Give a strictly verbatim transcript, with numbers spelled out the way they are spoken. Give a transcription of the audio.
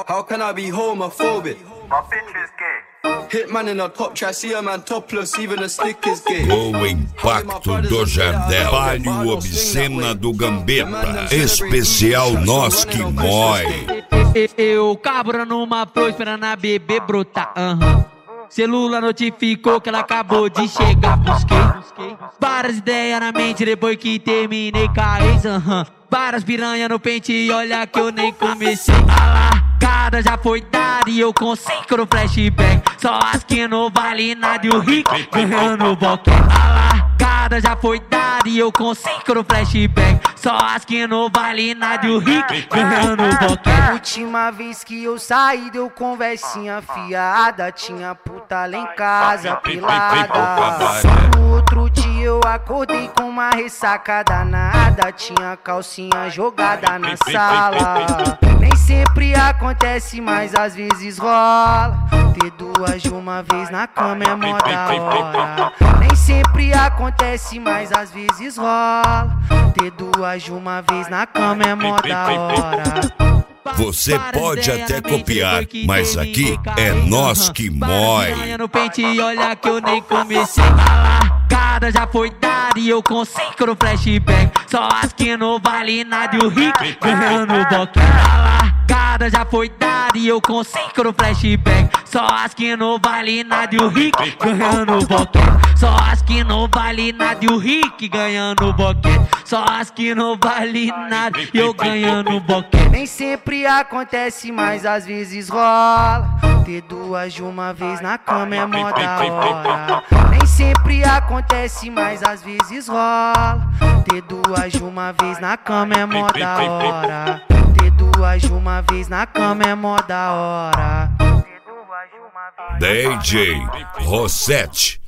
How can I be homophobic? My bitch is gay. Hitman in a top try, see a man topless, even a stick is gay. O impacto do Jardel, palho obscena do Gambetta, especial Nós Que Mói. Eu cabra numa flor esperando a bebê brotar, aham. Uhum. Celula notificou que ela acabou de chegar, busquei várias ideias na mente depois que terminei com a ex, aham. Uhum. Várias piranha no pente e olha que eu nem comecei. A largada já foi dada e eu consigo no flashback. Só as que não vale nada e o rico ganhando boquete. A largada já foi dada e eu consigo no flashback. Só as que não vale nada e o rico ganhando boquete. Última vez que eu saí deu conversinha fiada. Tinha puta lá em casa pilada. No outro dia eu acordei com uma ressaca danada. Tinha calcinha jogada na sala. Nem sempre acontece, mas às vezes rola. Ter duas de uma vez na cama é mó da hora. Nem sempre acontece, mas às vezes rola. Ter duas de uma vez na cama é mó da hora. Você pode até copiar, mas aqui é Nós Que Mói. No pente e olha que eu nem comecei. A largada já foi dada e eu consigo no flashback. Só as que não vale nada e o rico ganhando boquete. A largada já foi dada e eu consigo no flashback. Só as que não vale nada e o rico ganhando boquete. Só as que não vale nada e o rico ganhando boquete. Só as que não vale nada e eu ganhando boquete. Nem sempre acontece, mas às vezes rola. Ter duas de uma vez na cama é mó da hora. Nem sempre acontece, mas às vezes rola. Ter duas de uma vez na cama é mó da hora. Ter duas de uma vez na cama é mó da hora. D J Rossetti.